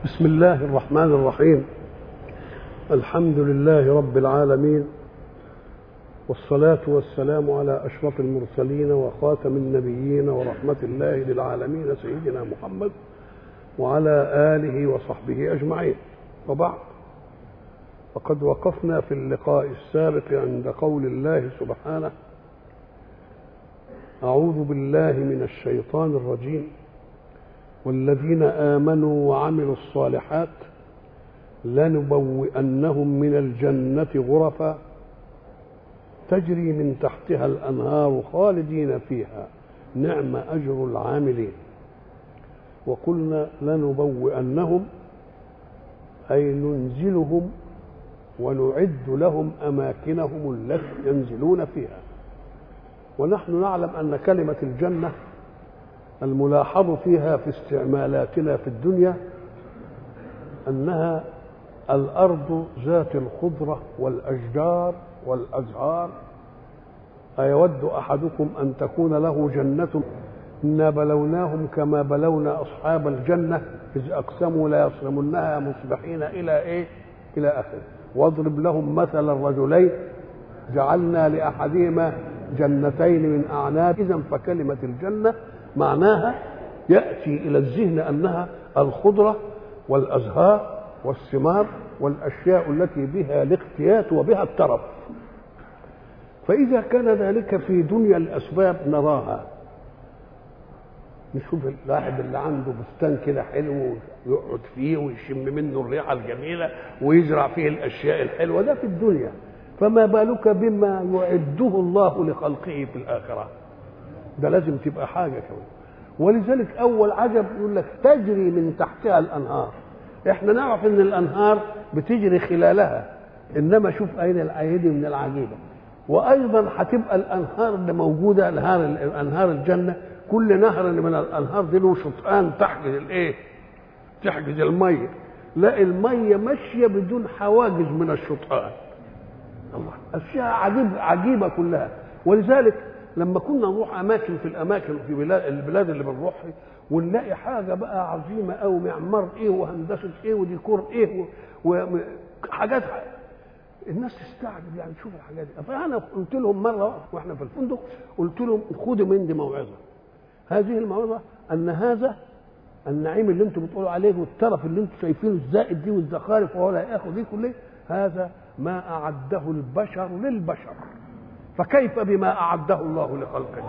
بسم الله الرحمن الرحيم. الحمد لله رب العالمين، والصلاة والسلام على أشرف المرسلين وخاتم النبيين ورحمة الله للعالمين سيدنا محمد وعلى آله وصحبه أجمعين. وبعد، فقد وقفنا في اللقاء السابق عند قول الله سبحانه: أعوذ بالله من الشيطان الرجيم، والذين آمنوا وعملوا الصالحات لنبوئنهم من الجنة غرفا تجري من تحتها الأنهار خالدين فيها نعم أجر العاملين. وقلنا لنبوئنهم أي ننزلهم ونعد لهم أماكنهم التي ينزلون فيها. ونحن نعلم أن كلمة الجنة الملاحظ فيها في استعمالاتنا في الدنيا أنها الأرض ذات الخضرة والأشجار والأزهار. أيود أحدكم أن تكون له جنة إنا بلوناهم كما بلونا أصحاب الجنة إذ أقسموا لا يصرمنها مصبحين إلى آخره. واضرب لهم مثل الرجلين جعلنا لأحدهما جنتين من أعناب. إذن فكلمة الجنة معناها يأتي إلى الذهن أنها الخضرة والأزهار والثمار والأشياء التي بها الاقتيات وبها الترف. فإذا كان ذلك في دنيا الأسباب نراها، نشوف الواحد اللي عنده بستان كده حلو ويقعد فيه ويشم منه الريحة الجميلة ويزرع فيه الأشياء الحلوة، ده في الدنيا. فما بالك بما يعده الله لخلقه في الآخرة؟ ده لازم تبقى حاجة كمان. ولذلك أول عجب يقول لك تجري من تحتها الأنهار. إحنا نعرف إن الأنهار بتجري خلالها، إنما شوف أين العيد من العجيبة. وأيضا هتبقى الأنهار اللي موجودة أنهار الجنة، كل نهر من الأنهار دي له شطآن تحجز المية. لا، المية ماشية بدون حواجز من الشطآن. الله، أشياء عجيبة كلها. ولذلك لما كنا نروح اماكن في البلاد اللي بنروحها ونلاقي حاجه بقى عظيمه قوي، معمار وهندسه وديكور وحاجات، الناس تستعجب يعني تشوف الحاجات دي. فانا قلت لهم مره واحنا في الفندق، قلت لهم خدوا مني موعظه. هذه الموعظه ان هذا النعيم اللي انتم بتقولوا عليه والترف اللي انتم شايفينه الزائد دي والزخارف وهو لا ياخذ دي كلها، هذا ما اعده البشر للبشر، فكيف بما أعده الله لخلقه؟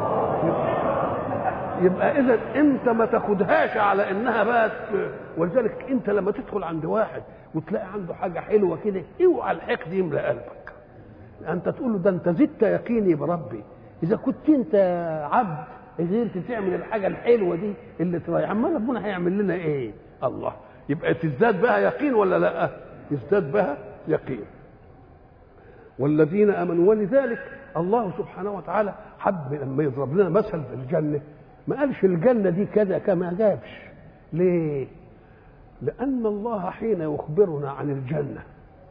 يبقى إذا أنت ما تاخدهاش على إنها بقى. ولذلك أنت لما تدخل عند واحد وتلاقي عنده حاجة حلوة كده، اوعى الحقد يملى قلبك. أنت تقول له ده أنت زدت يقيني بربي. إذا كنت أنت عبد قدرت تعمل الحاجة الحلوة دي اللي تريح، عمال ربنا هيعمل لنا إيه؟ الله. يبقى تزداد بها يقين ولا لا؟ يزداد بها يقين. والذين امنوا. ولذلك الله سبحانه وتعالى حب لما يضرب لنا مثل في الجنه ما قالش الجنه دي كذا كما جابش. ليه؟ لان الله حين يخبرنا عن الجنه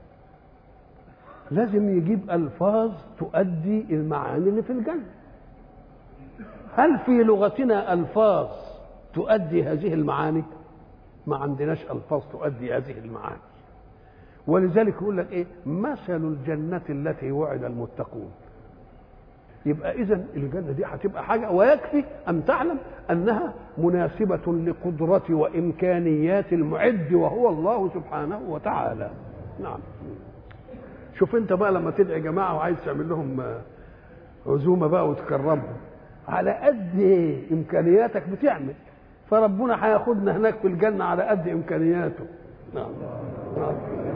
لازم يجيب الفاظ تؤدي المعاني اللي في الجنه. هل في لغتنا الفاظ تؤدي هذه المعاني؟ ما عندناش الفاظ تؤدي هذه المعاني. ولذلك يقول لك ايه؟ مثل الجنة التي وعد المتقون. يبقى اذا الجنة دي هتبقى حاجة، ويكفي ان تعلم انها مناسبة لقدرة وامكانيات المعد وهو الله سبحانه وتعالى. نعم. شوف انت بقى لما تدعي جماعة وعايز تعمل لهم عزومة بقى وتكرمهم، على قد امكانياتك بتعمل، فربنا هياخدنا هناك في الجنة على قد امكانياته. نعم. نعم.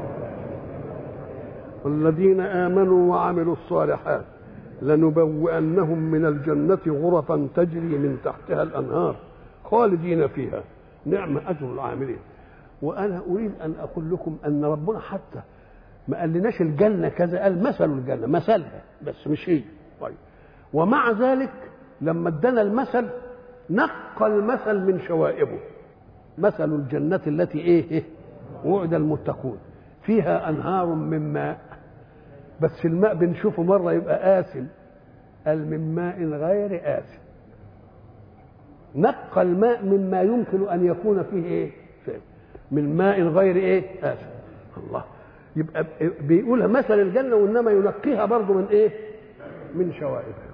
والذين آمنوا وعملوا الصالحات لنبوئنهم من الجنة غرفا تجري من تحتها الأنهار خالدين فيها نعم أجر العاملين. وأنا أريد أن أقول لكم أن ربنا حتى ما قالناش الجنة كذا، قال مثل الجنة، مثلها بس مش هي. طيب، ومع ذلك لما ادانا المثل نقى المثل من شوائبه. مثل الجنة التي وعد المتقون فيها أنهار من ماء، بس الماء بنشوفه مرة يبقى آسن، قال من ماء غير آسن. نقى الماء مما يمكن أن يكون فيه شيء. من ماء غير ايه آسف. الله، يبقى بيقولها مثل الجنة، وإنما ينقيها برضو من ايه؟ من شوائبها.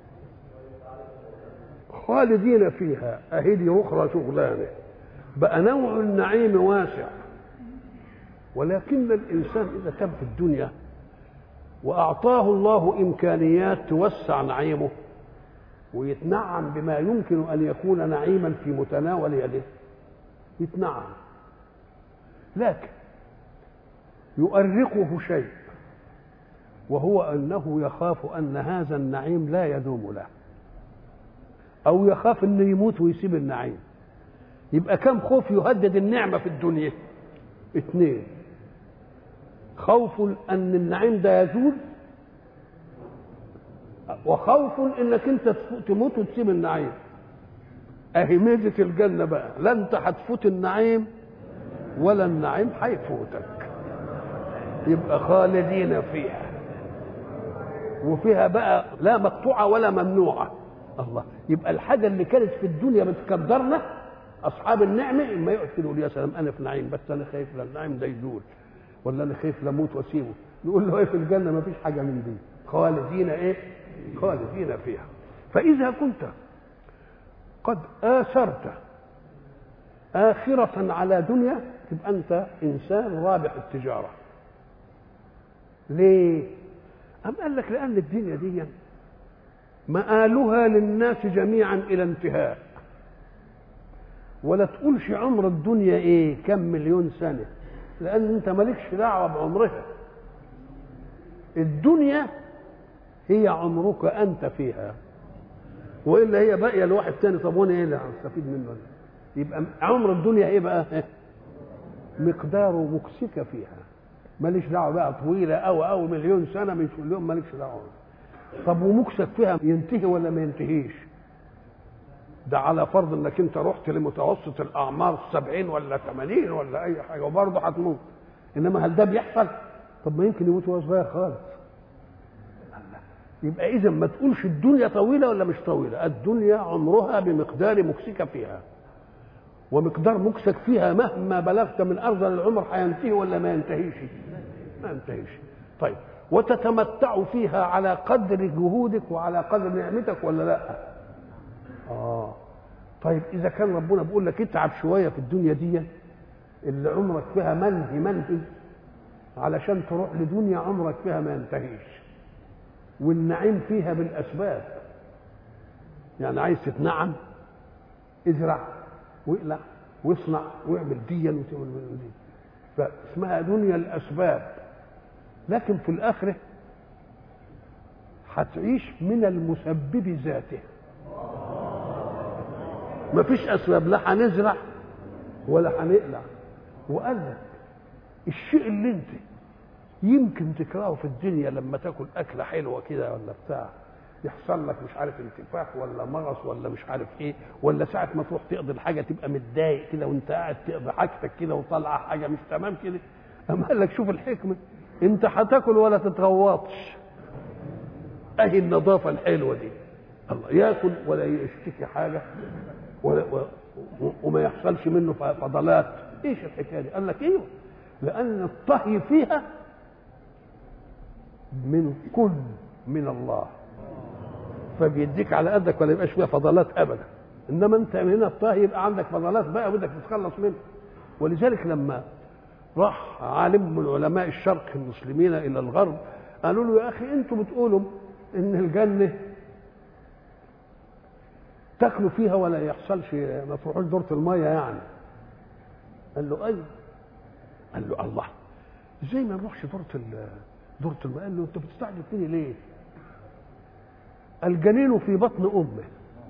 خالدين فيها، أهدي أخرى شغلانه. بقى نوع النعيم واسع، ولكن الإنسان إذا كان في الدنيا وأعطاه الله إمكانيات توسع نعيمه ويتنعم بما يمكن أن يكون نعيما في متناول يده، يتنعم، لكن يؤرقه شيء، وهو أنه يخاف أن هذا النعيم لا يدوم له، أو يخاف أنه يموت ويسيب النعيم. يبقى كم خوف يهدد النعمة في الدنيا؟ 2: خوف أن النعيم ده يزول، وخوف أنك أنت تموت وتسيب النعيم. أهي ميزة الجنة بقى، لا أنت هتفوت النعيم ولا النعيم هيفوتك. يبقى خالدين فيها، وفيها بقى لا مقطوعة ولا ممنوعة. الله، يبقى الحاجة اللي كانت في الدنيا بتقدرنا أصحاب النعمة إما يقعد يقول يا سلام أنا في نعيم، بس أنا خايف لا النعيم ده يزول، ولا أنا خايف لا أموت وأسيبه. نقول له إيه في الجنة؟ ما فيش حاجة من دي، خالدين إيه؟ خالدين فيها. فإذا كنت قد آثرت آخرة على دنيا، تبقى أنت إنسان رابح التجارة. ليه؟ أم قال لك لأن الدنيا دي مآلها للناس جميعا إلى انتهاء، ولا تقولش عمر الدنيا إيه كم مليون سنة، لأن أنت مالكش دعوة بعمرها. الدنيا هي عمرك أنت فيها، وإلا هي باقية لواحد تاني. طب وانا إيه اللي هستفيد منه؟ يبقى عمر الدنيا إيه بقى؟ مقداره مكسك فيها، ماليش دعوة بقى طويلة أو مليون سنة من كل يوم، مالكش دعوة. طب ومكسك فيها ينتهي ولا ما ينتهيش؟ ده على فرض انك انت رحت لمتوسط الاعمار 70 ولا 80 ولا اي حاجه، وبرضه هتموت. انما هل ده بيحصل؟ طب ما يمكن يموت وهو صغير خالص. يبقى اذا ما تقولش الدنيا طويله ولا مش طويله، الدنيا عمرها بمقدار مكسك فيها، ومقدار مكسك فيها مهما بلغت من ارذل العمر هينتهي ولا ما ينتهيش؟ ما ينتهيش. طيب، وتتمتع فيها على قدر جهودك وعلى قدر نعمتك ولا لا؟ طيب إذا كان ربنا بيقول لك اتعب شوية في الدنيا دي اللي عمرك فيها منهي علشان تروح لدنيا عمرك فيها ما ينتهيش، والنعيم فيها بالأسباب. يعني عايز تتنعم، ازرع واقلع واصنع واعمل ديا وتعمل دي، فاسمها دنيا الأسباب. لكن في الآخرة هتعيش من المسبب ذاته. ما فيش أسباب، لا هنزرع ولا هنقلع. وقال لك الشيء اللي انت يمكن تكرهه في الدنيا لما تاكل أكلة حلوة كده ولا بتاع، يحصل لك مش عارف انتفاخ ولا مغص ولا مش عارف ايه، ولا ساعة ما تروح تقضي الحاجة تبقى متضايق كده وانت قاعد تقضي حاجتك كده وطالعة حاجة مش تمام كده. أما قال لك شوف الحكمة، انت هتاكل ولا تتغوطش. اهي النظافة الحلوة دي، الله ياكل ولا يشتكي حاجة وما يحصلش منه فضلات. ايش الحكايه دي؟ قال لك ايوه، لان الطهي فيها من الله، فبيديك على قدك ولا يبقاش فيها فضلات ابدا. انما انت من هنا الطهي يبقى عندك فضلات بقى بدك تتخلص منها. ولذلك لما راح عالم من علماء الشرق المسلمين الى الغرب قالوا له يا اخي انتوا بتقولوا ان الجنه تاكلوا فيها ولا يحصلش ما تروحوش دورة المية يعني. قال له ايوه. قال له الله، ازاي ما نروحش دورة المية؟ قال له انت بتستعجل فيني ليه؟ الجنين في بطن امه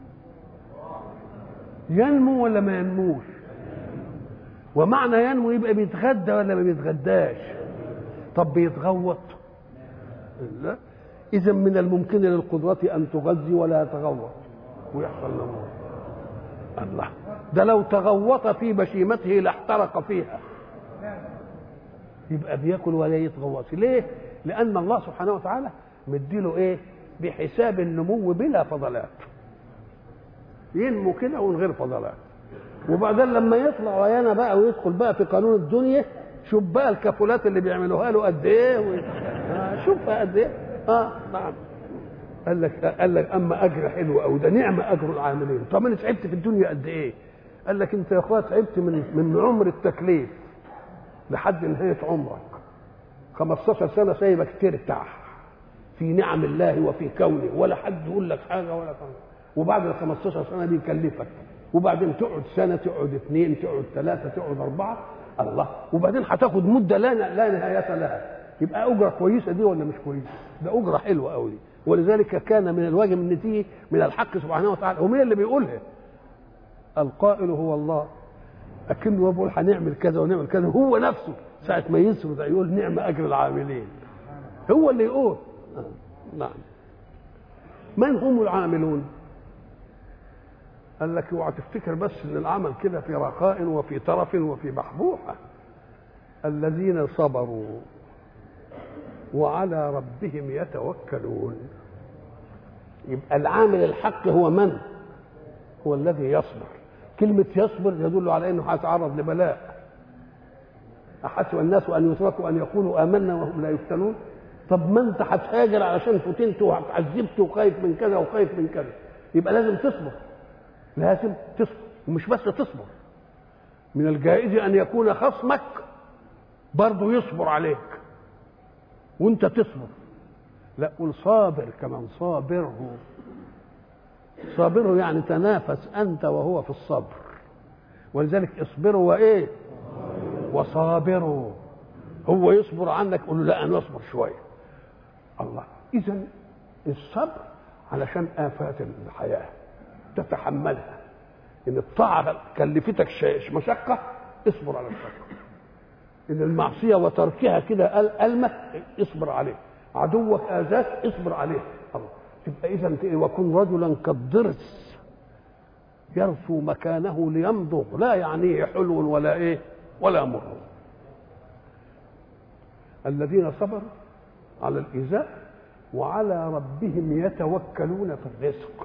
ينمو ولا ما ينموش؟ ومعنى ينمو يبقى بيتغدى ولا ما بيتغداش؟ طب بيتغوط؟ لا. اذا من الممكن للقدرة ان تغذي ولا يتغوط ويحصل له موت. الله، ده لو تغوط في بشيمته لاحترق فيها. يبقى بياكل ولا يتغوط. ليه؟ لان الله سبحانه وتعالى مديله ايه؟ بحساب النمو بلا فضلات، ينمو كده ومن غير فضلات. وبعدين لما يطلع ويانا بقى ويدخل بقى في قانون الدنيا، شوف بقى الكفولات اللي بيعملوها له قد ايه شوفها قد ايه. نعم. قال لك اما اجر حلو قوي، ده نعم اجر العاملين. طب انا تعبت في الدنيا قد ايه؟ قال لك انت يا اخويا تعبت من عمر التكليف لحد نهايه عمرك 15 سنه سايبك ترتاح في نعم الله وفي كونه، ولا حد يقول لك حاجه ولا حاجه. وبعد ال 15 سنه بيكلفك، وبعدين تقعد سنه، تقعد اثنين، تقعد ثلاثه، تقعد اربعه، الله. وبعدين هتاخد مده لا نهايه لها. يبقى اجره كويسه دي ولا مش كويسه؟ ده اجره حلوه قوي. ولذلك كان من الواجب ان تيجي من الحق سبحانه وتعالى. ومين اللي بيقولها؟ القائل هو الله. اكنه بيقول هنعمل كذا ونعمل كذا، هو نفسه ساعه ما يسرد يقول نعم اجر العاملين، هو اللي يقول. نعم. من هم العاملون؟ قال لك اوعى تفتكر بس ان العمل كده في رخاء وفي ترف وفي بحبوحه. الذين صبروا وعلى ربهم يتوكلون. يبقى العامل الحق هو من؟ هو الذي يصبر. كلمة يصبر يدل على انه هيتعرض لبلاء. أحسب الناس أن يتركوا أن يقولوا آمنا وهم لا يفتنون. طب ما انت هتهاجر علشان فتنت وعذبت وخايف من كذا وخايف من كذا، يبقى لازم تصبر. لازم تصبر، ومش بس تصبر، من الجائز ان يكون خصمك برضه يصبر عليك وانت تصبر. لا، قل صابر كمان صابره. صابره يعني تنافس انت وهو في الصبر. ولذلك اصبروا وايه وصابروا. هو يصبر عنك، قل له لا انا اصبر شويه. الله. اذا الصبر علشان آفات الحياه تتحملها. ان الطاعه كلفتك مشقه، اصبر على المشقه. ان المعصيه وتركها كده ألمة، اصبر عليه. عدوك اذاك، اصبر عليه. الله. تبقى اذا وكن رجلا كالضرس يرثو مكانه ليمضغ، لا يعنيه حلو ولا ايه ولا مر. الذين صبروا على الايذاء وعلى ربهم يتوكلون في الرزق.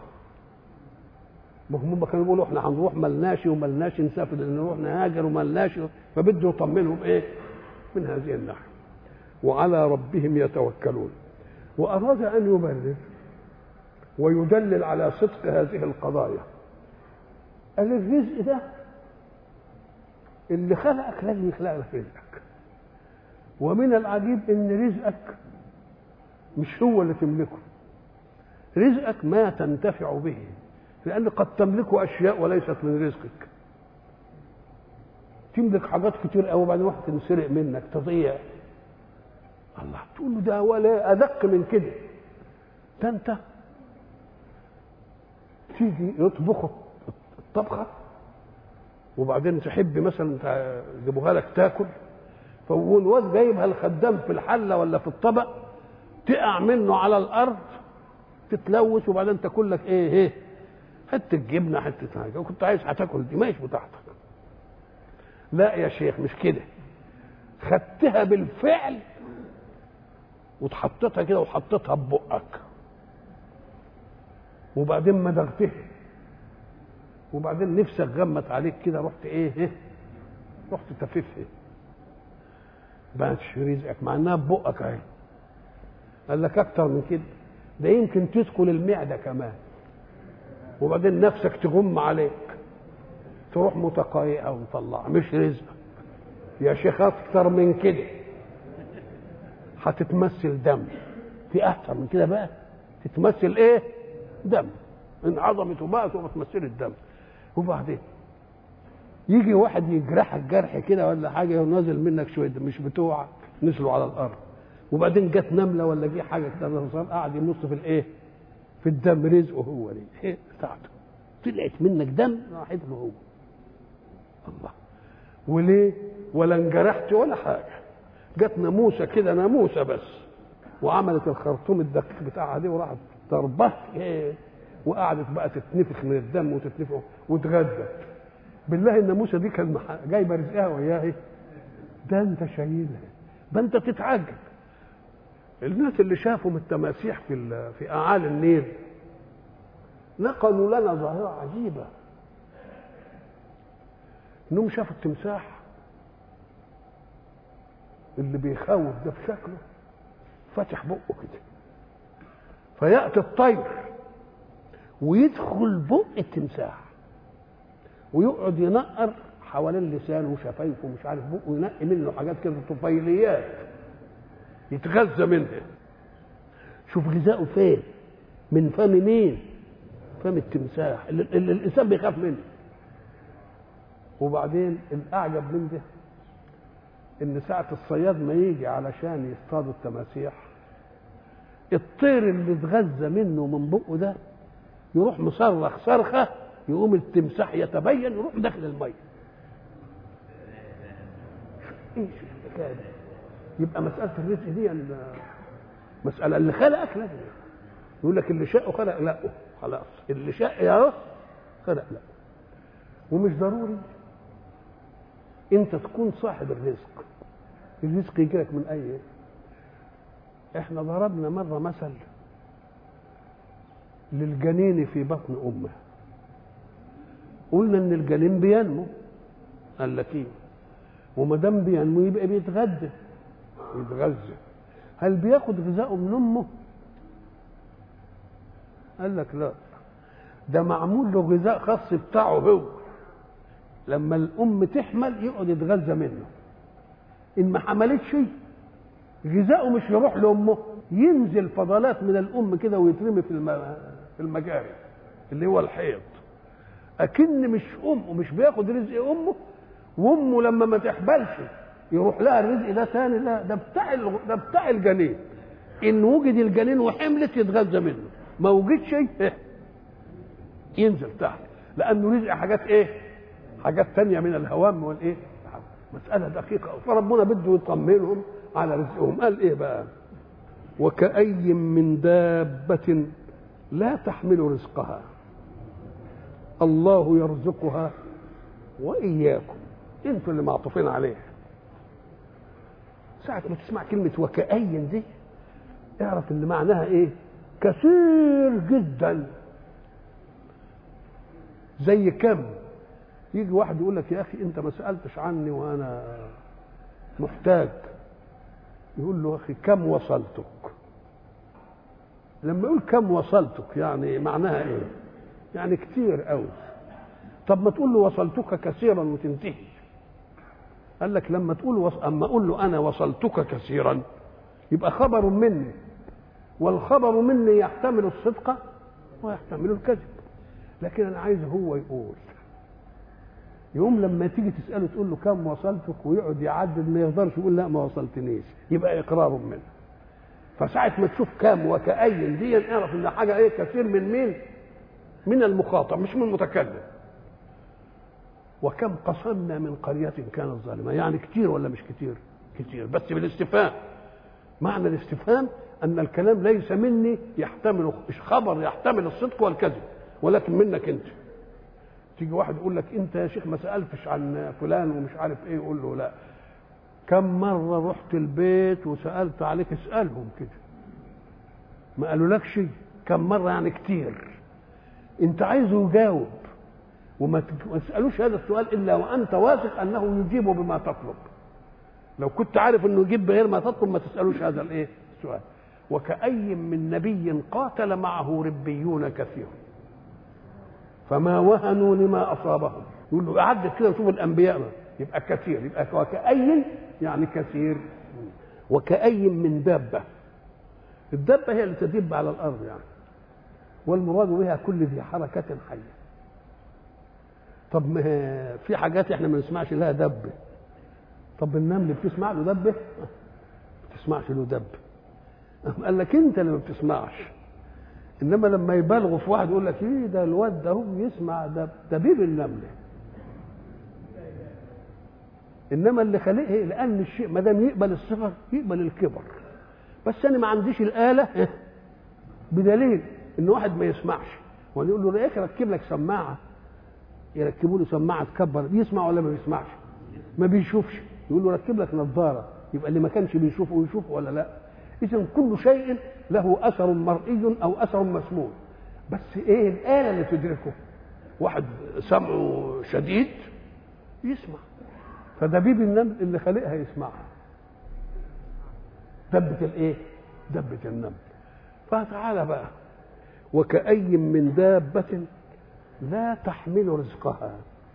هم كانوا بيقولوا احنا هنروح ملناش وملناش نسافر، نروح نهاجر وملناش، فبده يطمنهم ايه من هذه الناحيه. وعلى ربهم يتوكلون. واراد ان يبرر ويدلل على صدق هذه القضايا. قال الرزق ده اللي خلقك لازم يخلق لك رزقك. ومن العجيب ان رزقك مش هو اللي تملكه. رزقك ما تنتفع به، لأن قد تملك أشياء وليست من رزقك. تملك حاجات كتير قوي وبعدين واحد تنسرق منك تضيع. الله. تقول له ده ولا أدق من كده. ده أنت تيجي يطبخ الطبخة وبعدين تحب مثلا يجيبوها لك تاكل، فالواد جايبها الخدام في الحلة ولا في الطبق، تقع منه على الأرض تتلوث، وبعدين تاكل لك ايه حته جبنه حته حاجه، وكنت عايز هتاكل دي ماشي بتاعتك. لا يا شيخ مش كده، خدتها بالفعل وتحطتها كده وحطيتها ببقك وبعدين مدغتها وبعدين نفسك غمت عليك كده، رحت رحت تففها، بقتش رزقك مع انها ببقك اهي. قال لك اكتر من كده، ده يمكن تدخل المعده كمان وبعدين نفسك تغم عليك تروح متقايئه ومطلعه، مش رزق يا شيخ. اكتر من كده هتتمثل دم. في اكتر من كده بقى تتمثل ايه؟ دم. ان عظمت وبقت وبتمثل الدم. وبعدين يجي واحد يجرحك جرح كده ولا حاجه ونازل منك شويه مش بتوعك، نزلوا على الارض، وبعدين جت نمله ولا جه حاجه كده قاعد ينص في الايه؟ في الدم. رزقه هو دي ايه بتاعته، طلعت منك دم راحت له هو. الله. وليه؟ ولا انجرحت ولا حاجه، جت ناموسه كده، ناموسه بس، وعملت الخرطوم الدقيق بتاعها دي وراحت ضربت وقعدت بقى تتنفخ من الدم وتتنفخ وتغدت. بالله الناموسه دي كان جايبه رزقها وياها، ده انت شايلها، ده انت تتعجب. الناس اللي شافوا من التماسيح في اعالي النيل نقلوا لنا ظاهره عجيبه. انهم شافوا التمساح اللي بيخوف ده في شكله فتح بقه كده، فيأتي الطير ويدخل بق التمساح ويقعد ينقر حوالين لسانه وشفايفه ومش عارف بقه، وينقي منه حاجات كده طفيليات يتغذى منها. شوف غذاؤه فين؟ من فم مين؟ فم التمساح اللي الانسان بيخاف منه. وبعدين الاعجب من ده ان ساعه الصياد ما يجي علشان يصطاد التماسيح، الطير اللي اتغذى منه من بقه ده يروح مصرخ صرخه، يقوم التمساح يتبين يروح داخل الميه. ايش الحكايه دي؟ يبقى مساله الرزق دي مساله اللي خلقك لازم يقول لك اللي شاءه خلق لا خلاص، اللي شاء يا خلق لا. ومش ضروري انت تكون صاحب الرزق، الرزق يجي لك من اي. احنا ضربنا مره مثل للجنين في بطن امه، قلنا ان الجنين بينمو، قال لك ايه؟ وما دام بينمو يبقى بيتغذى. هل بياخد غذاءه من امه؟ قال لك لا، ده معمول له غذاء خاص بتاعه هو، لما الام تحمل يقعد يتغذى منه. ان ما حملتش غذاؤه مش يروح لامه، ينزل فضلات من الام كده ويترمي في المجاري اللي هو الحيض. اكن مش امه مش بياخد رزق امه، وامه لما ما تحبلش يروح لها الرزق ده ثاني. لا، ده بتاع الجنين. ان وجد الجنين وحملت يتغذى منه، ما وجدش ينزل تحت، لانه رزق حاجات ايه؟ حاجات تانية من الهوام والايه؟ مسألة دقيقة. فربنا بده يطمنهم على رزقهم. قال ايه بقى؟ وكأي من دابة لا تحمل رزقها الله يرزقها وإياكم. انتوا اللي معطوفين عليه. ساعة ما تسمع كلمة وكأي دي اعرف ان معناها ايه؟ كثير جدا. زي كم؟ يجي واحد يقول لك يا اخي انت ما سألتش عني وانا محتاج، يقول له اخي كم وصلتك. لما يقول كم وصلتك يعني معناها ايه؟ يعني كتير قوي. طب ما تقول له وصلتك كثيرا وتنتهي. قال لك لما تقول اما اقول له انا وصلتك كثيرا يبقى خبر مني، والخبر مني يحتمل الصدق ويحتمل الكذب. لكن انا عايز هو يقول. يوم لما تيجي تساله تقول له كم وصلتك ويقعد يعدد ما يقدرش يقول لا ما وصلتنيش، يبقى اقرار منه. فساعه ما تشوف كم وكأي دي اعرف ان حاجه ايه؟ كثير من مين؟ من المخاطب مش من المتكلم. وكم قصمنا من قرية كانت ظالمة، يعني كتير ولا مش كتير؟ كتير، بس بالاستفهام. معنى الاستفهام ان الكلام ليس مني يحتمل مش خبر يحتمل الصدق والكذب، ولكن منك انت. تيجي واحد يقول لك انت يا شيخ ما سالتش عن فلان ومش عارف ايه، يقول له لا. كم مره رحت البيت وسالت عليك؟ اسالهم كده ما قالوا لك شيء. كم مره يعني كتير. انت عايزه يجاوب، وما تسالوش هذا السؤال الا وانت واثق انه يجيب بما تطلب. لو كنت عارف انه يجيب بغير ما تطلب ما تسالوش هذا الايه السؤال. وكأي من نبي قاتل معه ربيون كثير فما وهنوا لما اصابهم. يقول له اعدد كده وشوف الانبياء، يبقى كثير، يبقى وكأي يعني كثير. وكأي من دابه، الدابه هي اللي تدب على الارض يعني، والمراد بها كل ذي حركه حيه. طب ما في حاجات احنا ما نسمعش لها دبه. طب النمل بتسمع له دبه؟ ما بتسمعش له دبه. قال لك انت اللي ما بتسمعش. انما لما يبالغوا في واحد يقول لك ايه ده الواد ده هو يسمع دبيب النمله. انما اللي خلقه لان الشيء ما دام يقبل الصفه يقبل الكبر. بس انا ما عنديش الاله بدليل ان واحد ما يسمعش وانا يقول له يا اخي ركب لك سماعه، يركبوا له سماعه تكبر، بيسمع ولا ما بيسمعش؟ ما بيشوفش، يقول له ركب لك نظاره، يبقى اللي ما كانش بيشوفه ويشوفه ولا لا؟ اذا كل شيء له اثر مرئي او اثر مسموع، بس ايه الاله اللي تدركه؟ واحد سمعه شديد يسمع. فدبيب النمل اللي خلقها يسمعها. دبة الايه؟ دبة النمل. فتعالى بقى، وكأي من دابة لا تحمل رزقها.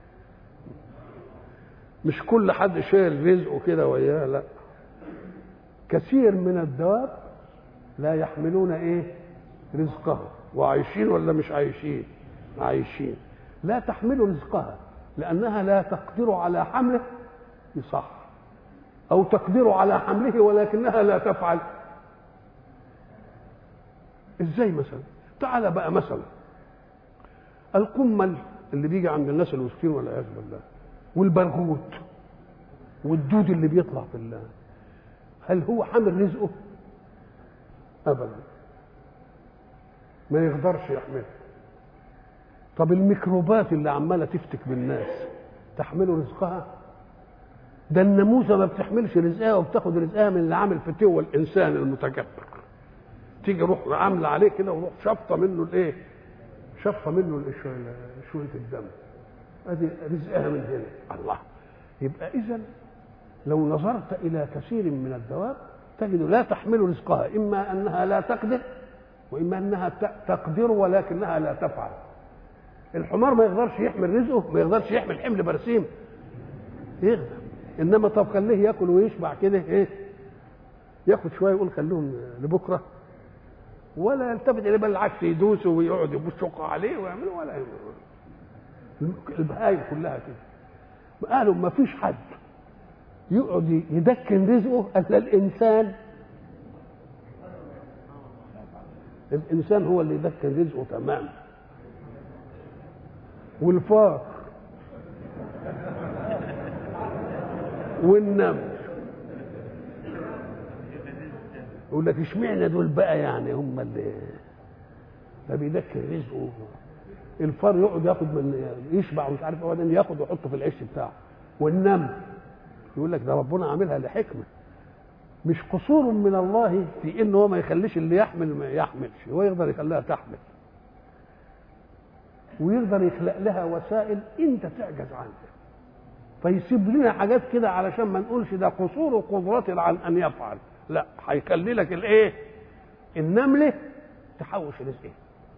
مش كل حد شايل رزقه كده وياه، لا، كثير من الدواب لا يحملون ايه؟ رزقها. وعايشين ولا مش عايشين؟ عايشين. لا تحمل رزقها لأنها لا تقدر على حمله، يصح، أو تقدر على حمله ولكنها لا تفعل. ازاي مثلا؟ تعال بقى مثلا القمل اللي بيجي عند الناس الوسطين والعياذ بالله، والبرغوث والدود اللي بيطلع في الله، هل هو حامل رزقه؟ ابدا، ما يقدرش يحمله. طب الميكروبات اللي عماله تفتك بالناس تحمل رزقها؟ ده الناموسه ما بتحملش رزقها وبتاخد رزقها من اللي عامل فتوه الانسان المتكبر. تيجي روح عامله عليه كده وروح شفطه منه الايه؟ شفطه منه شويه الدم، ادي رزقها من هنا. الله. يبقى اذا لو نظرت الى كثير من الدواب تجد لا تحمل رزقها، اما انها لا تقدر واما انها تقدر ولكنها لا تفعل. الحمار ما يقدرش يحمل رزقه، ما يقدرش يحمل حمل برسيم، يقدر. انما طب خليه ياكل ويشبع كده، ايه؟ ياخد شويه يقول خلوهم لبكره، ولا يلتفت اليه، بل العكس يدوسوا ويقعد يبصوا عليه ويعملوا ولا يعملوا. البهايم كلها كده. قالوا ما فيش حد يقعد يدكن رزقه الا الانسان. الانسان هو اللي يدكن رزقه تمام. والفار والنمل. يقول لك اشمعنى دول بقى يعني هم اللي ده بيدكن رزقه؟ الفار يقعد ياخد من يشبع ومش عارف ايه، بعدين ياخد ويحطه في العيش بتاعه. والنمل يقول لك ده ربنا عاملها لحكمه، مش قصور من الله في انه هو ما يخليش اللي يحمل ما يحملش، هو يقدر يخليها تحمل ويقدر يخلق لها وسائل انت تعجز عنها، فيسيب لنا حاجات كده علشان ما نقولش ده قصور قدرته عن ان يفعل. لا، هيخلي لك الايه؟ النمله تحوش رزقها.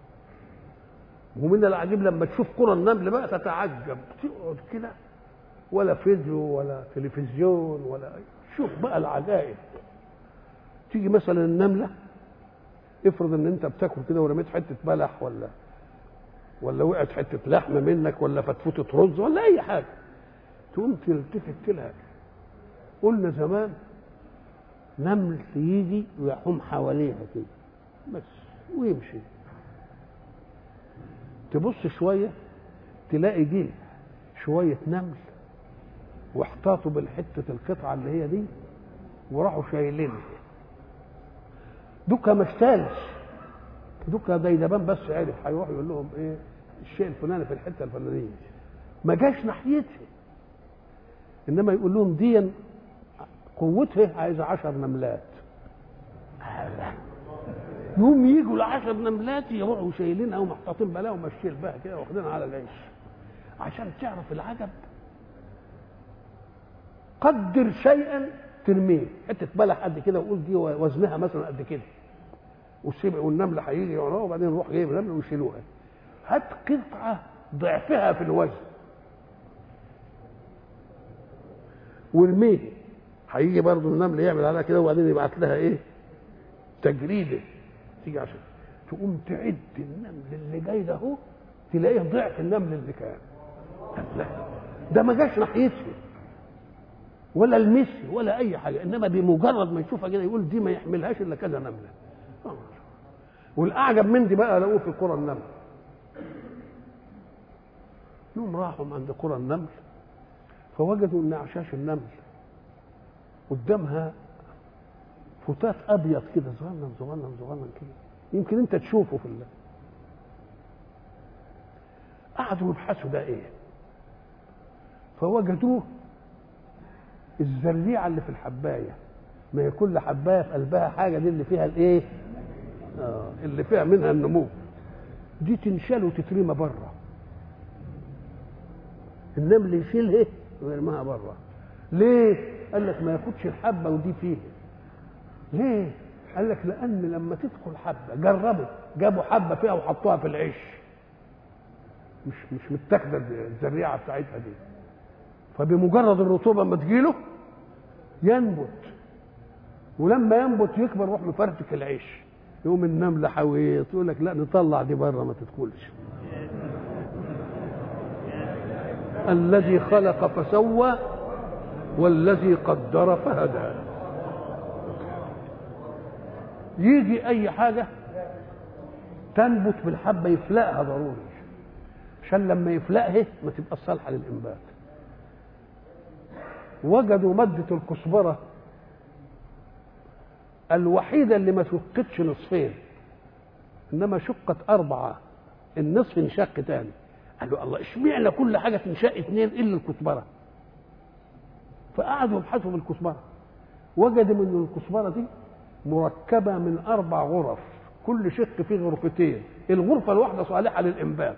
ومن العجيب لما تشوف قرى النمل بقى تتعجب، تقعد كده ولا فيديو ولا تلفزيون ولا شوف بقى العجائب. تيجي مثلا النمله، افرض ان انت بتاكل كده ورميت حته بلح ولا وقعت حته لحمه منك ولا فتفوته رز ولا اي حاجه، تقوم تلتفت لها. قلنا زمان نمل يجي ويحوم حواليها كده بس ويمشي، تبص شويه تلاقي جه شويه نمل واحتاطوا بالحته القطعه اللي هي دي وراحوا شايلينها. دوكا ما اشتالش، دوكا ديدبان بس عرف هيروح يقول لهم ايه الشيء الفلاني في الحته الفلانيه، ما جاش ناحيتها، انما يقول لهم دي قوتها عايزه 10 نملات. يوم يجوا ال10 نملات يروحوا شايلينها ومحطوطين بلاها وماشيين بها كده واخدينها على العيش. عشان تعرف العجب، قدر شيئا ترميه، حته بلح قد كده وقول دي وزنها مثلا قد كده، والسبع والنمل هيجي وراه وبعدين يروح جايب النمل ويشيلوها. هات قطعه ضعفها في الوزن وارميه، هيجي برضه النمل يعمل عليها كده وبعدين يبعت لها ايه؟ تجريده تيجي عشان تقوم تعد النمل اللي جاي ده اهو تلاقيه ضعف النمل اللي كان. لا ده ما جاش ناحيتها ولا المسي ولا اي حاجه، انما بمجرد ما يشوفها كده يقول دي ما يحملهاش الا كذا نمله. والاعجب من دي بقى لقوه في قرى النمل. يوم راحوا عند قرى النمل فوجدوا ان اعشاش النمل قدامها فتات ابيض كده صغنن صغنن صغنن كده، يمكن انت تشوفه في الله. قعدوا يبحثوا ده ايه، فوجدوه الزريعه اللي في الحبايه. ما هي كل حبايه في قلبها حاجه، دي اللي فيها الايه؟ اللي فيها منها النمو، دي تنشال وتترمى بره. النمل يشيلها ويرميها بره. ليه؟ قال لك ما ياخدش الحبه ودي فيه. ليه؟ قال لك لان لما تدخل حبه، جربوا جابوا حبه فيها وحطوها في العيش، مش متاخده الزريعه بتاعتها دي، فبمجرد الرطوبه ما تجيله ينبت، ولما ينبت يكبر يروح مفرتك العيش، يقوم النمله حويط يقول لك لا نطلع دي بره ما تدخلش. الذي خلق فسوى والذي قدر فهدى. يجي اي حاجه تنبت بالحبه يفلقها ضروري، عشان لما يفلقها ما تبقى صالحه للانبات. وجدوا ماده الكزبره الوحيده اللي ما شقتش نصفين، انما شقت 4، النصف انشق تاني. قالوا الله اشمعنى كل حاجه تنشق 2 الا الكزبره؟ فقعدوا يبحثوا في الكزبره، وجدوا ان الكزبره دي مركبه من 4 غرف، كل شق فيه غرفتين، الغرفه الواحده صالحه للانبات.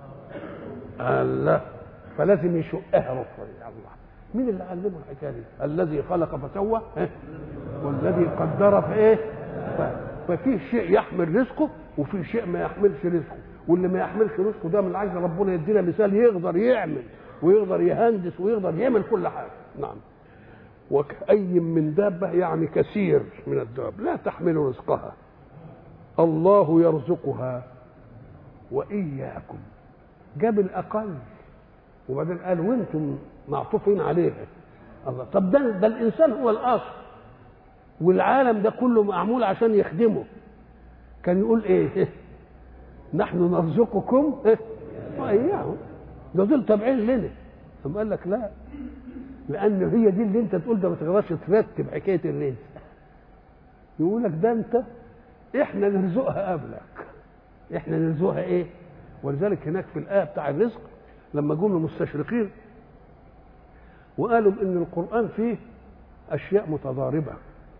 الله، فلازم يشقها رفه. الله، مين اللي علمه الحكايه دي؟ الذي خلق فسوى والذي قدر في ايه؟ ففي شيء يحمل رزقه وفي شيء ما يحملش رزقه، واللي ما يحملش رزقه ده من عجز ربنا يدينا مثال يقدر يعمل ويقدر يهندس ويقدر يعمل كل حاجه. نعم. وكأي من دابة يعني كثير من الدواب لا تحمل رزقها الله يرزقها وإياكم. جاب الأقل وبعدين قال وانتم معطوفين عليها. الله، طب ده الإنسان هو الأصل والعالم ده كله معمول عشان يخدمه، كان يقول ايه؟ نحن نرزقكم وإياهم، ده دول تابعين لنا. ثم قال لك لا، لأن هي دي اللي انت تقول ده ما تقدرش ترتب حكاية الرزق. يقول لك ده انت احنا نرزقها قبلك، احنا نرزقها ايه؟ ولذلك هناك في الآية بتاع الرزق لما جم المستشرقين وقالوا ان القرآن فيه اشياء متضاربة،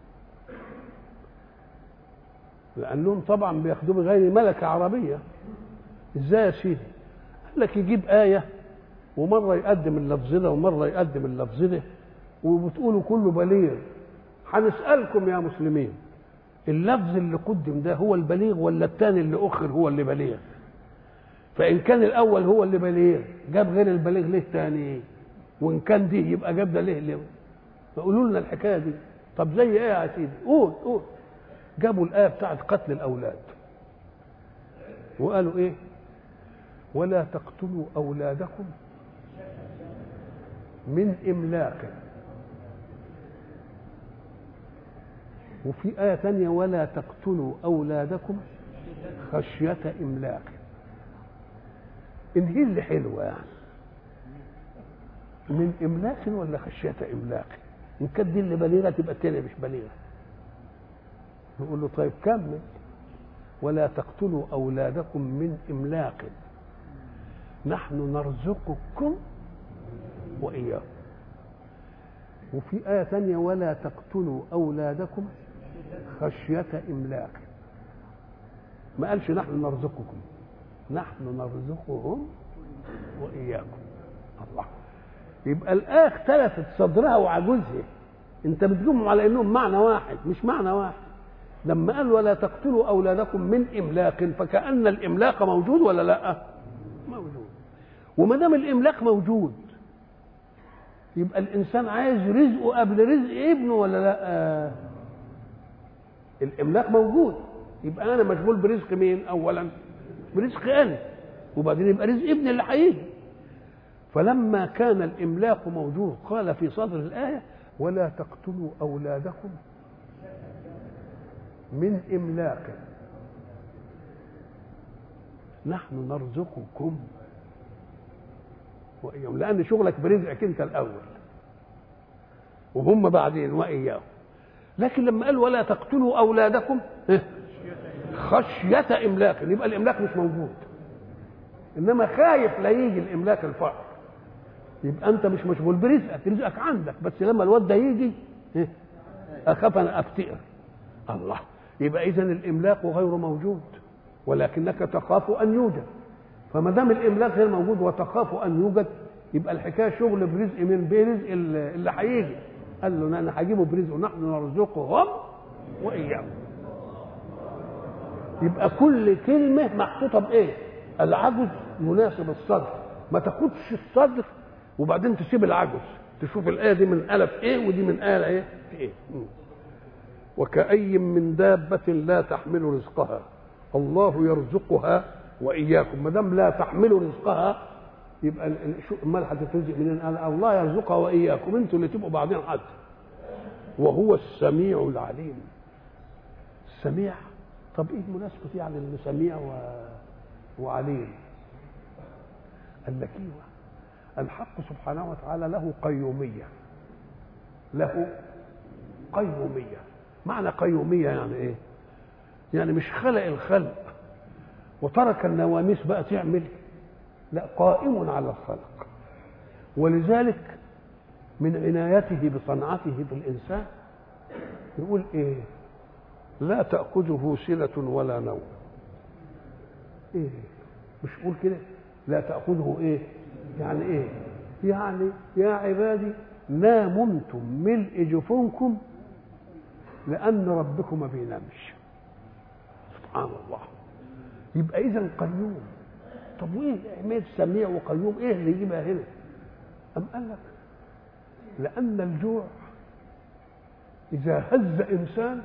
لأنهم طبعا بياخدوه بغير ملكة عربية. ازاي يا سيدي؟ قال لك يجيب آية ومرة يقدم اللفظ ده ومرة يقدم اللفظ ده وبتقولوا كله بليغ. هنسألكم يا مسلمين، اللفظ اللي قدم ده هو البليغ ولا الثاني اللي أخر هو اللي بليغ؟ فإن كان الأول هو اللي بليغ جاب غير البليغ ليه الثاني؟ وإن كان دي يبقى جاب ده ليه؟ فقولوا لنا الحكاية دي. طب زي إيه يا سيدي؟ قول. جابوا الآية بتاعت قتل الأولاد وقالوا إيه؟ ولا تقتلوا أولادكم من إملاق. وفي آية ثانية ولا تقتلوا أولادكم خشية إملاق. إن هي اللي حلوة يعني من إملاق ولا خشية إملاق؟ إن كانت دي اللي بليغة تبقى التانية مش بليغة. نقول له طيب كمل. ولا تقتلوا أولادكم من إملاق نحن نرزقكم وإياكم. وفي آية ثانية ولا تقتلوا أولادكم خشية إملاق. ما قالش نحن نرزقكم، نحن نرزقهم وإياكم. الله، يبقى الآية اختلفت صدرها وعجوزها. انت بتجمعهم على انهم معنى واحد، مش معنى واحد. لما قال ولا تقتلوا أولادكم من إملاق فكأن الإملاق موجود ولا لا؟ موجود. وما دام الإملاق موجود يبقى الإنسان عايز رزقه قبل رزق ابنه ولا لا؟ الإملاق موجود، يبقى أنا مشغول برزق مين؟ أولا برزق أنا، وبعدين يبقى رزق ابني اللي هيجي. فلما كان الإملاق موجود قال في صدر الآية ولا تقتلوا أولادكم من إملاق نحن نرزقكم وإياهم، لأن شغلك برزقك أنت الأول وهم بعدين وإياهم. لكن لما قال ولا تقتلوا أولادكم خشية إملاق يبقى الإملاق مش موجود، إنما خايف لا يجي الإملاق الفقر، يبقى أنت مش مشغول برزقك، رزقك عندك، بس لما الواد ده يجي أخاف أنا أفتقر. الله، يبقى إذن الإملاق غير موجود ولكنك تخاف أن يوجد. فما دام الإملاق غير موجود وتخاف أن يوجد يبقى الحكايه شغل برزق من برزق اللي هيجي. قال له انا هجيبه برزقه، نحن نرزقهم واياهم. يبقى كل كلمه محطوطه بايه؟ العجز يناسب الصدر، ما تاخدش الصدر وبعدين تسيب العجز، تشوف الايه دي من الف ايه ودي من ايه ايه في ايه. وكأي من دابة لا تحمل رزقها الله يرزقها واياكم. ما دام لا تحمل رزقها يبقى امال هتترزق منين؟ قال الله يرزقها واياكم، انتوا اللي تبقوا بعدين حد. وهو السميع العليم. السميع، طب ايه مناسبه يعني انه سميع وعليم؟ قال لك ايوه، الحق سبحانه وتعالى له قيوميه. له قيوميه. معنى قيوميه يعني ايه؟ يعني مش خلق الخلق وترك النواميس بقى تعمل، لا، قائم على الخلق. ولذلك من عنايته بصنعته بالإنسان يقول ايه؟ لا تأخذه سنة ولا نوم. ايه؟ مش يقول كده؟ لا تأخذه ايه؟ يعني ايه؟ يعني يا عبادي نامتم ملء جفونكم لأن ربكم ما بينامش. سبحان الله. يبقى إذا قيوم. طب وايه اهميه سميع وقيوم؟ ايه اللي يجيبها هنا؟ أم قال لك لأن الجوع إذا هز إنسان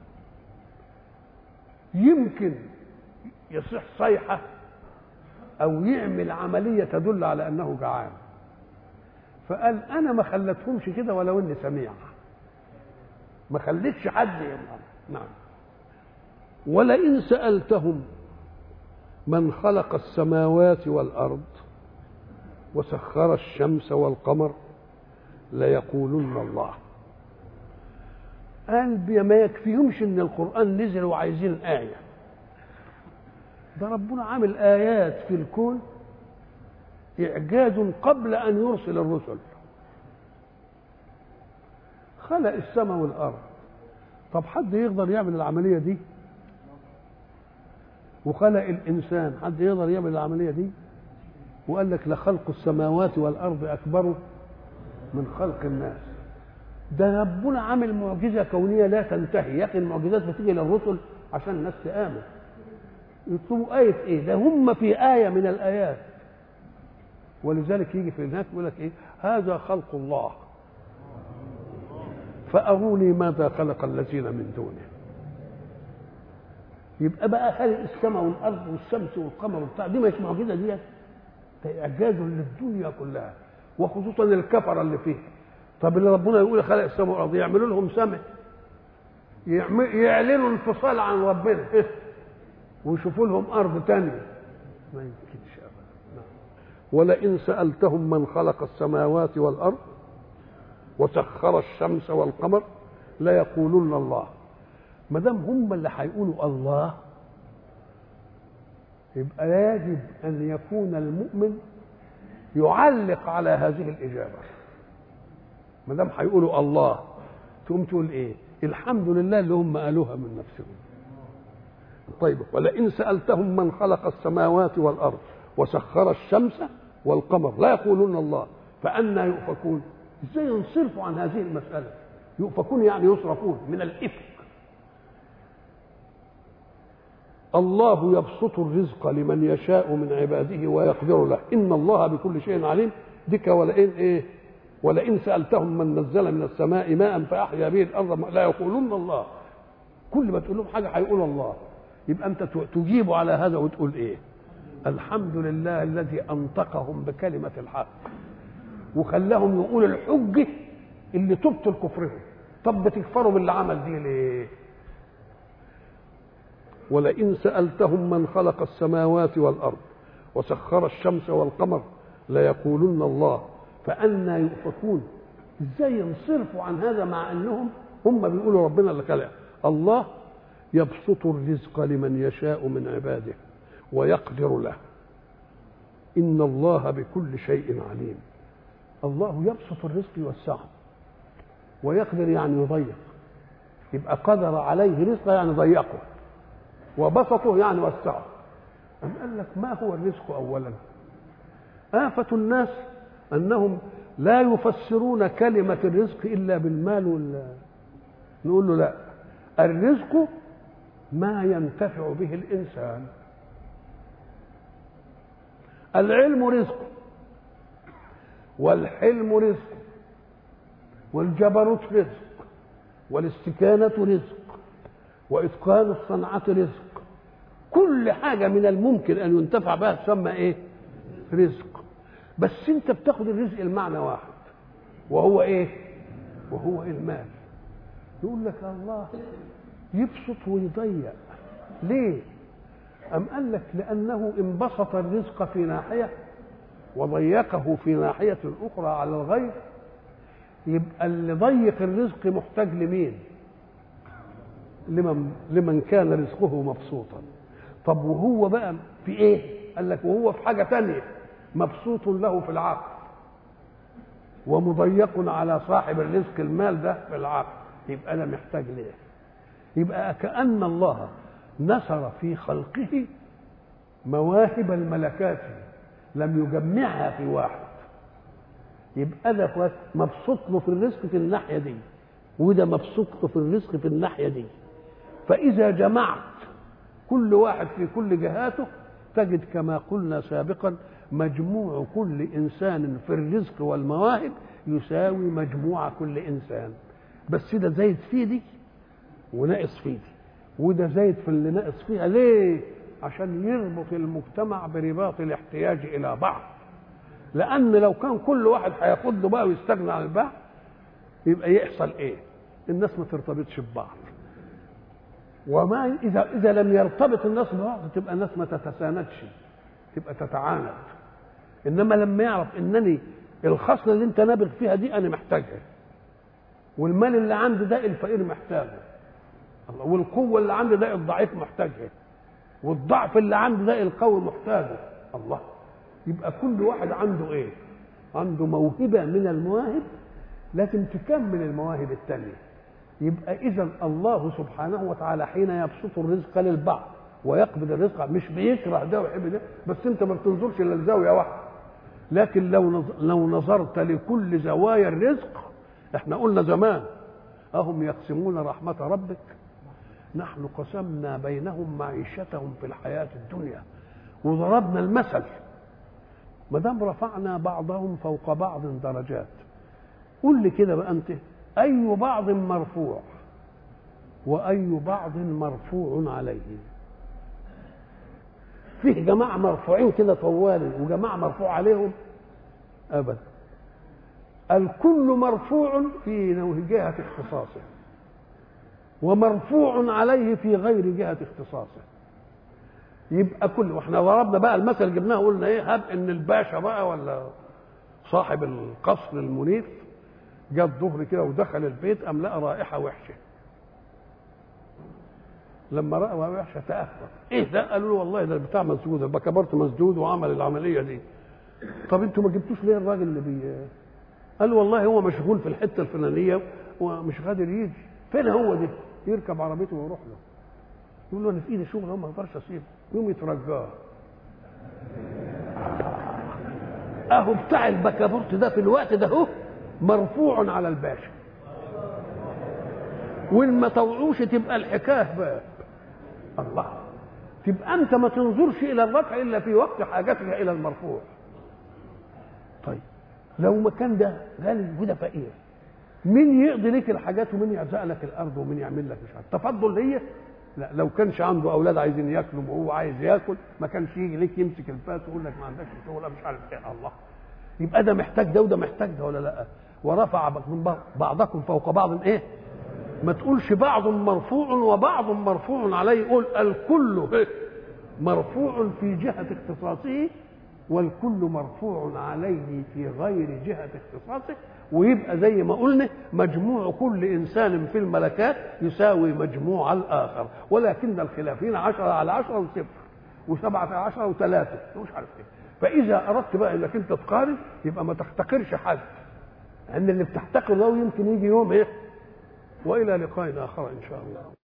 يمكن يصيح صيحة أو يعمل عملية تدل على أنه جعان، فقال أنا ما خلتهمش كده ولو إني سميع، ما خليتش حد يمنع. نعم. ولئن سألتهم من خلق السماوات والأرض وسخر الشمس والقمر ليقولن الله. قال ما يكفيهمش ان القرآن نزل وعايزين آية، ده ربنا عامل آيات في الكون إعجاز قبل أن يرسل الرسل. خلق السماء والأرض، طب حد يقدر يعمل العملية دي؟ وخلق الإنسان، حد يقدر يعمل العملية دي؟ وقال لك لخلق السماوات والأرض أكبر من خلق الناس. ده ربنا عامل معجزة كونية لا تنتهي. يا أخي المعجزات بتيجي للرسل عشان الناس تآمن. يطلبوا آية إيه؟ ده هم في آية من الآيات. ولذلك يجي في الناس يقول لك إيه؟ هذا خلق الله فأروني ماذا خلق الذين من دونه. يبقى بقى خلق السماء والأرض والشمس والقمر وبتاع دي مش معجزة دي؟ ده إعجاز للدنيا كلها وخصوصا الكفرة اللي فيه. طب اللي ربنا يقول خلق السماء والأرض يعملوا لهم سمع، يعلنوا انفصال عن ربنا ويشوفوا لهم أرض تانية؟ ما يمكنش أبدا. ولئن سألتهم من خلق السماوات والأرض وسخر الشمس والقمر ليقولن الله. ما دام هم اللي هيقولوا الله يبقى يجب أن يكون المؤمن يعلق على هذه الإجابة. ما دام هيقولوا الله تقوم تقول إيه؟ الحمد لله اللي هم قالوها من نفسهم. طيب ولئن سألتهم من خلق السماوات والأرض وسخر الشمس والقمر لا يقولون الله فأنى يؤفكون. ازاي ينصرفوا عن هذه المسألة؟ يؤفكون يعني يصرفون من الإفك. الله يبسط الرزق لمن يشاء من عباده ويقدر له إن الله بكل شيء عليم. ديك ولئن ايه؟ ولئن سألتهم من نزل من السماء ماء فأحيا به الأرض لا يقولون الله. كل ما تقول لهم حاجة هيقول الله. يبقى أنت تجيب على هذا وتقول إيه؟ الحمد لله الذي أنطقهم بكلمة الحق وخلاهم يقولوا الحجة اللي تبطل كفرهم. طب بتكفروا باللي عمل دي ليه؟ ولئن سألتهم من خلق السماوات والأرض وسخر الشمس والقمر ليقولن الله فأنى يؤفكون. ازاي ينصرفوا عن هذا مع انهم هم بيقولوا ربنا اللي خلق؟ الله يبسط الرزق لمن يشاء من عباده ويقدر له إن الله بكل شيء عليم. الله يبسط الرزق يوسعه ويقدر يعني يضيق. يبقى قدر عليه رزقه يعني ضيقه وبسطه يعني وسعه. أم قال لك ما هو الرزق أولا؟ آفة الناس أنهم لا يفسرون كلمة الرزق إلا بالمال نقول له لا، الرزق ما ينتفع به الإنسان. العلم رزق، والحلم رزق، والجبروت رزق، والاستكانة رزق، وإتقان الصنعة رزق. كل حاجة من الممكن أن ينتفع بها تسمى إيه؟ رزق. بس أنت بتاخد الرزق المعنى واحد، وهو إيه؟ وهو المال. يقول لك الله يبسط ويضيق. ليه؟ أم قال لك لأنه إن بسط الرزق في ناحية وضيقه في ناحية أخرى على الغير، يبقى اللي ضيق الرزق محتاج لمين؟ لمن كان رزقه مبسوطا. طب وهو بقى في ايه؟ قال لك وهو في حاجة تانية، مبسوط له في العقل ومضيق على صاحب الرزق المال ده في العقل، يبقى أنا محتاج ليه؟ يبقى كأن الله نثر في خلقه مواهب الملكات لم يجمعها في واحد. يبقى ده مبسوط له في الرزق في الناحية دي، وده مبسوط له في الرزق في الناحية دي. فإذا جمعت كل واحد في كل جهاته تجد كما قلنا سابقا مجموع كل إنسان في الرزق والمواهب يساوي مجموع كل إنسان. بس ده زايد في دي وناقص في دي، وده زايد في اللي ناقص فيها. ليه؟ عشان يربط المجتمع برباط الاحتياج إلى بعض. لأن لو كان كل واحد هياخد له بقى ويستغنى عن البعض يبقى يحصل إيه؟ الناس ما ترتبطش ببعض. وما إذا لم يرتبط الناس ببعض تبقى الناس ما تتساندش، تبقى تتعاند. إنما لما يعرف إنني الخصلة اللي أنت نابغ فيها دي أنا محتاجها، والمال اللي عندي ده الفقير محتاجه، والقوة اللي عندي ده الضعيف محتاجها، والضعف اللي عندي ده القوي محتاجه. الله، يبقى كل واحد عنده ايه؟ عنده موهبة من المواهب لازم تكمل المواهب التانية. يبقى إذا الله سبحانه وتعالى حين يبسط الرزق للبعض ويقبض الرزق مش بيكره ده ويحب ده، بس انت ما بتنظرش الا لزاوية واحدة. لكن لو نظرت لكل زوايا الرزق، احنا قلنا زمان أهم يقسمون رحمة ربك نحن قسمنا بينهم معيشتهم في الحياة الدنيا وضربنا المثل. ما دام رفعنا بعضهم فوق بعض درجات، قل لي كده بقى انت اي بعض مرفوع واي بعض مرفوع عليه؟ فيه جماعه مرفوعين كده طوال وجماعه مرفوع عليهم؟ ابدا. الكل مرفوع في جهه اختصاصه ومرفوع عليه في غير جهه اختصاصه. يبقى كل، واحنا ضربنا بقى المثل جبناه قلنا ايه؟ هب ان الباشا بقى ولا صاحب القصر المنيف جاء الظهر كده ودخل البيت قام لقى رائحه وحشه. لما راى رائحه وحشه تاخر. ايه ده؟ قالوا له والله ده البتاع مسدود، البكابورت مسدود وعمل العمليه دي. طب انتوا ما جبتوش ليه الراجل اللي قال والله هو مشغول في الحته الفلانيه ومش قادر يجي. فين هو ده؟ يركب عربيته ويروح له. يقول له انا في ايدي شغل ما اقدرش اسيبه. يقوم يترجاه. اهو بتاع البكابورت ده في الوقت ده هو مرفوع على الباشا، وان ما طوعوش تبقى الحكايه باب. الله، تبقى انت ما تنظرش الى الرفع الا في وقت حاجتك الى المرفوع. طيب لو ما كان ده غني وده فقير، مين يقضي لك الحاجات ومين يرزق لك الارض ومين يعمل لك مش عارف؟ تفضل هي؟ لا، لو كانش عنده اولاد عايزين ياكلوا وهو عايز ياكل ما كانش يجي ليك يمسك الفاس ويقول لك ما عندكش شغل مش عارف ايه. الله، يبقى ده محتاج ده وده محتاج ده ولا لا؟ ورفع بعضكم فوق بعض ايه؟ ما تقولش بعض مرفوع وبعض مرفوع عليه، قول الكل مرفوع في جهة اختصاصه والكل مرفوع عليه في غير جهة اختصاصه. ويبقى زي ما قلنا مجموع كل إنسان في الملكات يساوي مجموع الآخر، ولكن الخلافين 10 على 10 وصفر و7 على 10 و3 مش عارف ايه. فإذا أردت بقى إنك أنت تقارن يبقى ما تحتقرش حد، لأن اللي بتحتقر له يمكن يجي يوم إيه. وإلى لقاء آخر إن شاء الله.